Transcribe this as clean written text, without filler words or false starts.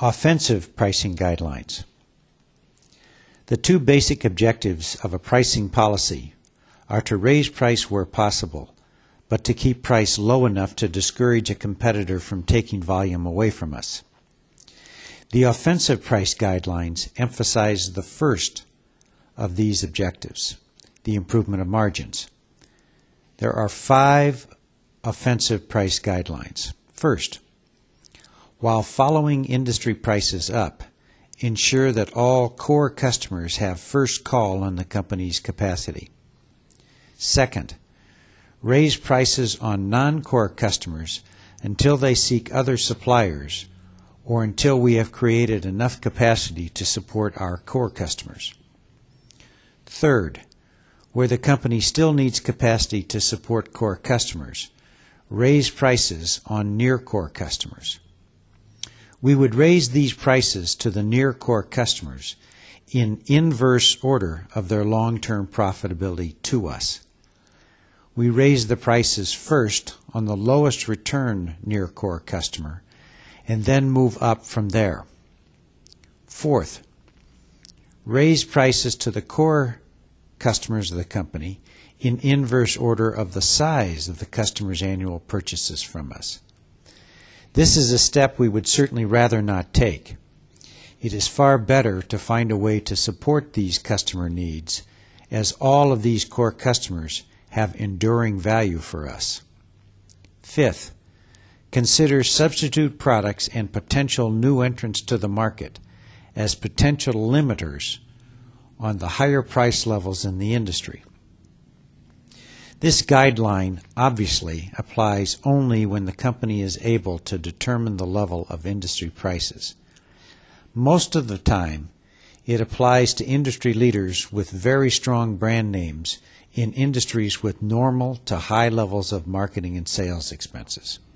Offensive pricing guidelines. The two basic objectives of a pricing policy are to raise price where possible, but to keep price low enough to discourage a competitor from taking volume away from us. The offensive price guidelines emphasize the first of these objectives, the improvement of margins. There are 5 offensive price guidelines. First, while following industry prices up, ensure that all core customers have first call on the company's capacity. Second, raise prices on non-core customers until they seek other suppliers or until we have created enough capacity to support our core customers. Third, where the company still needs capacity to support core customers, raise prices on near-core customers. We would raise these prices to the near-core customers in inverse order of their long-term profitability to us. We raise the prices first on the lowest return near-core customer and then move up from there. Fourth, raise prices to the core customers of the company in inverse order of the size of the customer's annual purchases from us. This is a step we would certainly rather not take. It is far better to find a way to support these customer needs, as all of these core customers have enduring value for us. Fifth, consider substitute products and potential new entrants to the market as potential limiters on the higher price levels in the industry. This guideline obviously applies only when the company is able to determine the level of industry prices. Most of the time, it applies to industry leaders with very strong brand names in industries with normal to high levels of marketing and sales expenses.